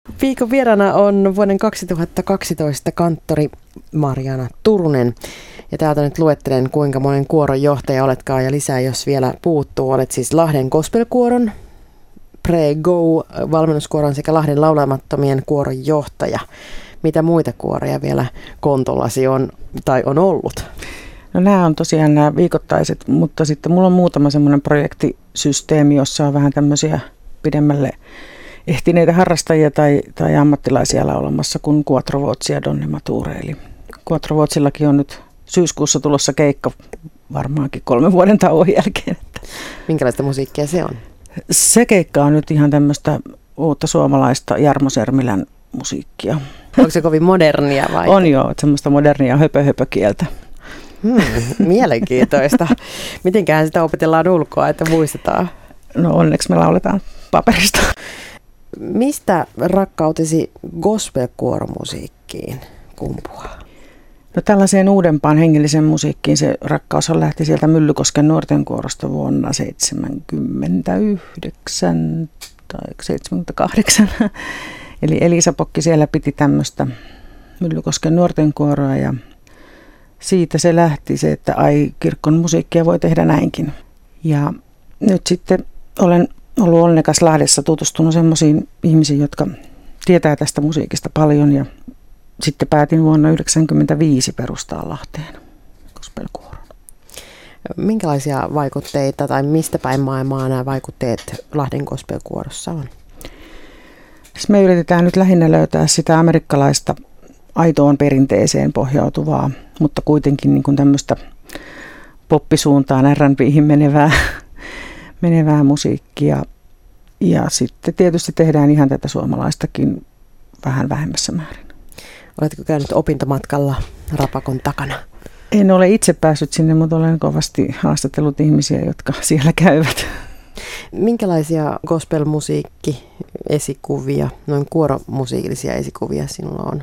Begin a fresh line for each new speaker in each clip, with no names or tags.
Viikon vieraana on vuoden 2012 kanttori Mariana Turunen. Ja täältä nyt luettelen, kuinka monen kuoron johtaja oletkaan, ja lisää, jos vielä puuttuu. Olet siis Lahden gospelkuoron, Pre-Go-valmennuskuoron sekä Lahden laulamattomien kuoron johtaja. Mitä muita kuoroja vielä kontollasi on tai on ollut?
No nämä on tosiaan nämä viikoittaiset, mutta sitten mulla on muutama semmoinen projektisysteemi, jossa on vähän tämmöisiä pidemmälle ehtineitä harrastajia tai ammattilaisia laulamassa kuin Quattro Voci ja Donne Mature. Eli Quattro Vocillakin on nyt syyskuussa tulossa keikka varmaankin 3 vuoden tauon jälkeen.
Minkälaista musiikkia se on?
Se keikka on nyt ihan tämmöistä uutta suomalaista Jarmo Sermilän musiikkia.
Onko se kovin modernia vai?
On joo, semmoista modernia höpökieltä.
Mielenkiintoista. Mitenköhän sitä opetellaan ulkoa, että muistetaan?
No onneksi me lauletaan paperista.
Mistä rakkautesi gospelkuoromusiikkiin kumpuaa?
No tällaiseen uudempaan hengelliseen musiikkiin se rakkaus lähti sieltä Myllykosken nuorten kuorosta vuonna 1979 tai 1978. Eli Elisa Pokki siellä piti tämmöistä Myllykosken nuorten kuoroa ja siitä se lähti se, että kirkon musiikkia voi tehdä näinkin. Ja nyt sitten olen ollut onnekas Lahdessa tutustunut semmoisiin ihmisiin, jotka tietää tästä musiikista paljon ja sitten päätin vuonna 1995 perustaa Lahteen gospelkuoron.
Minkälaisia vaikutteita tai mistä päin maailmaa nämä vaikutteet Lahden gospelkuorossa on?
Me yritetään nyt lähinnä löytää sitä amerikkalaista aitoon perinteeseen pohjautuvaa, mutta kuitenkin niin kuin tämmöistä poppisuuntaan R&B:hin menevää musiikkia. Ja sitten tietysti tehdään ihan tätä suomalaistakin vähän vähemmässä määrin.
Oletko käynyt opintomatkalla Rapakon takana?
En ole itse päässyt sinne, mutta olen kovasti haastatellut ihmisiä, jotka siellä käyvät.
Minkälaisia gospelmusiikki-esikuvia, noin kuoromusiikillisia esikuvia sinulla on?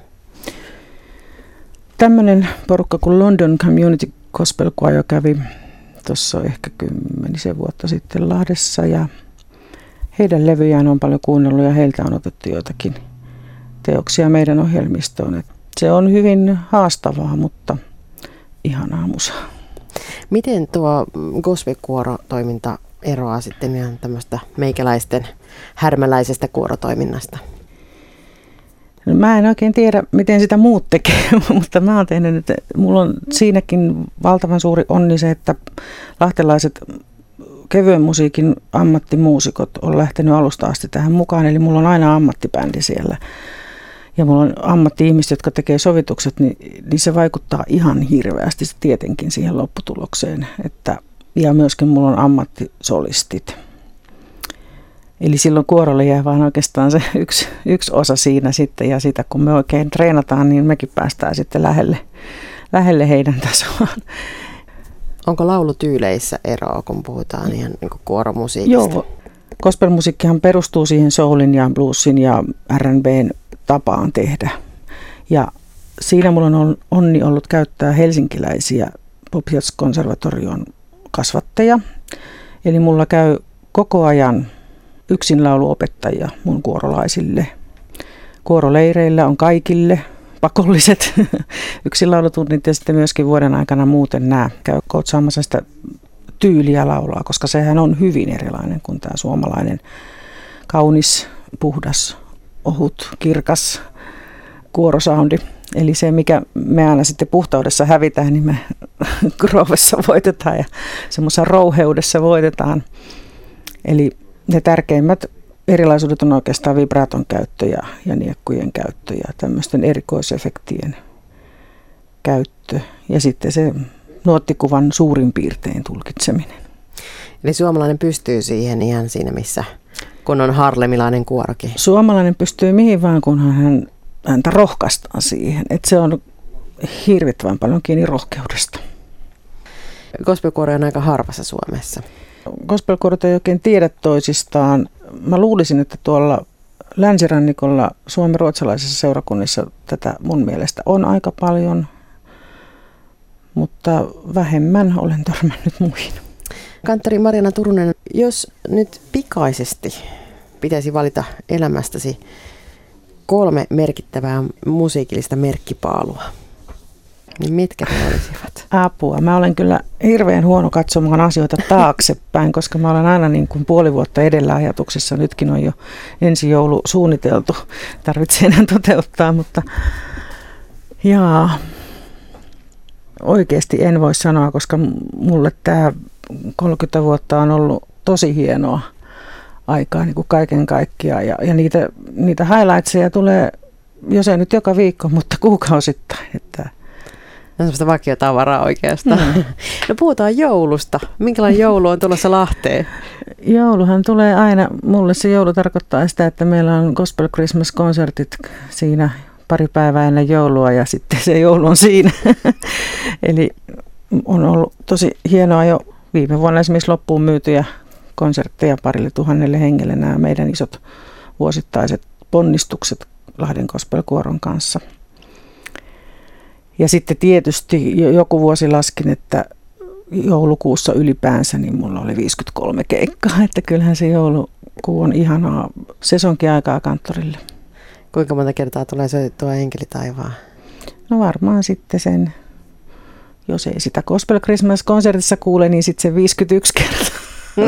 Tämmöinen porukka kuin London Community Gospel Choir kävi tuossa ehkä 10 vuotta sitten Lahdessa ja heidän levyjään on paljon kuunnellut ja heiltä on otettu joitakin teoksia meidän ohjelmistoon. Se on hyvin haastavaa, mutta ihanaa musaa.
Miten tuo gospelkuorotoiminta eroaa sitten ihan tämmöistä meikäläisten härmäläisestä kuorotoiminnasta?
No, mä en oikein tiedä, miten sitä muut tekee, mutta mä oon tehnyt, että mulla on siinäkin valtavan suuri onni se, että lahtelaiset kevyen musiikin ammattimuusikot on lähtenyt alusta asti tähän mukaan, eli mulla on aina ammattibändi siellä. Ja mulla on ammatti-ihmiset, jotka tekee sovitukset, niin se vaikuttaa ihan hirveästi tietenkin siihen lopputulokseen. Ja myöskin mulla on ammattisolistit. Eli silloin kuorolle jää vaan oikeastaan se yksi osa siinä sitten, ja sitä kun me oikein treenataan, niin mekin päästään sitten lähelle heidän tasoaan.
Onko laulutyyleissä eroa, kun puhutaan ihan niin kuin kuoromusiikista?
Joo, gospelmusiikkihan perustuu siihen soulin ja bluesin ja R&B:n tapaan tehdä. Ja siinä mulla on onni ollut käyttää helsinkiläisiä Pop Jazz-konservatorion kasvatteja. Eli mulla käy koko ajan yksinlauluopettajia mun kuorolaisille. Kuoroleireillä on kaikille pakolliset yksinlaulutunnit ja sitten myöskin vuoden aikana muuten nämä käy koutsaamassa sitä tyyliä laulaa, koska sehän on hyvin erilainen kuin tämä suomalainen kaunis, puhdas, ohut, kirkas kuorosoundi. Eli se, mikä me aina sitten puhtaudessa hävitään, niin me groovessa voitetaan ja semmoisessa rouheudessa voitetaan. Eli ne tärkeimmät erilaisuudet on oikeastaan vibraaton käyttö ja niekkujen käyttö ja tämmöisten erikoisefektien käyttö. Ja sitten se nuottikuvan suurin piirtein tulkitseminen.
Eli suomalainen pystyy siihen ihan siinä missä, kun on harlemilainen kuorokin.
Suomalainen pystyy mihin vaan, kunhan häntä rohkaistaan siihen. Että se on hirvittävän paljon kiinni rohkeudesta.
Gospelkuoro on aika harvassa Suomessa.
Gospelkuorot ei oikein tiedä toisistaan. Mä luulisin, että tuolla länsirannikolla suomen-ruotsalaisissa seurakunnissa tätä mun mielestä on aika paljon, mutta vähemmän olen törmännyt muihin.
Kanttori Mariana Turunen, jos nyt pikaisesti pitäisi valita elämästäsi 3 merkittävää musiikillista merkkipaalua. Niin mitkä ne olisivat?
Apua. Mä olen kyllä hirveän huono katsomaan asioita taaksepäin, koska mä olen aina niin kuin puoli vuotta edellä ajatuksessa. Nytkin on jo ensi joulu suunniteltu. Tarvitsee enää toteuttaa, mutta oikeasti en voi sanoa, koska mulle tämä 30 vuotta on ollut tosi hienoa aikaa niin kuin kaiken kaikkiaan. Ja niitä highlightseja tulee, jos ei nyt joka viikko, mutta kuukausittain. Että
on sellaista vakiotavaraa oikeastaan. No puhutaan joulusta. Minkälainen joulu on tulossa Lahteen?
Jouluhan tulee aina. Mulle se joulu tarkoittaa sitä, että meillä on Gospel Christmas-konsertit siinä pari päivää ennen joulua ja sitten se joulu on siinä. Eli on ollut tosi hienoa jo viime vuonna esimerkiksi loppuun myytyjä konsertteja 2,000 hengelle nämä meidän isot vuosittaiset ponnistukset Lahden Gospel-kuoron kanssa. Ja sitten tietysti joku vuosi laskin, että joulukuussa ylipäänsä niin mulla oli 53 keikkaa, että kyllähän se joulukuu on ihanaa sesonkiaikaa kanttorille.
Kuinka monta kertaa tulee soitettua Enkeli taivaan?
No varmaan sitten sen, jos ei sitä Gospel Christmas-konsertissa kuule, niin sitten se 51 kertaa.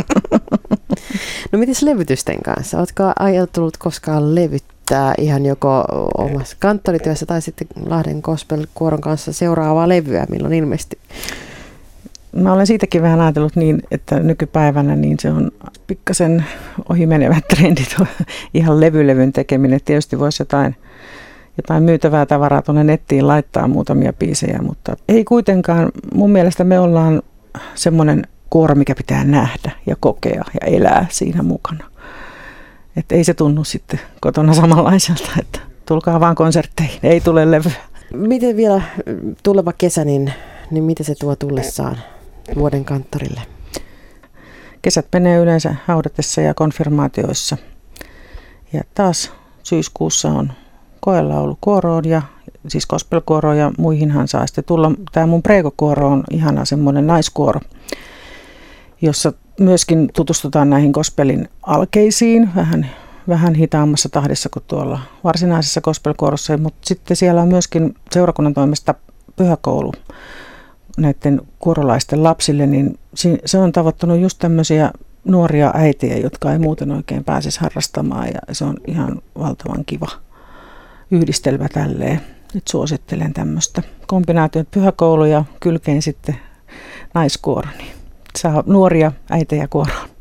No mites levytysten kanssa? Ootko ajatellut koskaan levyttää ihan joko omassa kanttorityössä tai sitten Lahden Gospel-kuoron kanssa seuraavaa levyä, milloin ilmestyy?
Mä olen siitäkin vähän ajatellut niin, että nykypäivänä niin se on pikkasen ohimenevät trendit, ihan levyn tekeminen. Tietysti voisi jotain myytävää tavaraa tuonne nettiin laittaa muutamia biisejä, mutta ei kuitenkaan. Mun mielestä me ollaan semmoinen kuoro, mikä pitää nähdä ja kokea ja elää siinä mukana. Että ei se tunnu sitten kotona samanlaiselta, että tulkaa vaan konsertteihin, ei tule levyä.
Miten vielä tuleva kesä, niin mitä se tuo tullessaan vuoden kanttorille?
Kesät menee yleensä haudatessa ja konfirmaatioissa. Ja taas syyskuussa on koelaulu kuoroon ja siis gospelkuoroon ja muihinhan saa sitten tulla. Tämä mun preikokuoro on ihana semmoinen naiskuoro, jossa myöskin tutustutaan näihin gospelin alkeisiin vähän hitaammassa tahdissa kuin tuolla varsinaisessa gospelkuorossa, mutta sitten siellä on myöskin seurakunnan toimesta pyhäkoulu näiden kuorolaisten lapsille, niin se on tavoittanut just tämmöisiä nuoria äitejä, jotka ei muuten oikein pääsisi harrastamaan ja se on ihan valtavan kiva yhdistelmä tälleen. Nyt suosittelen tämmöistä kombinaatiota pyhäkoulu ja kylkeen sitten naiskuoro, niin saa nuoria äitejä kuoroon.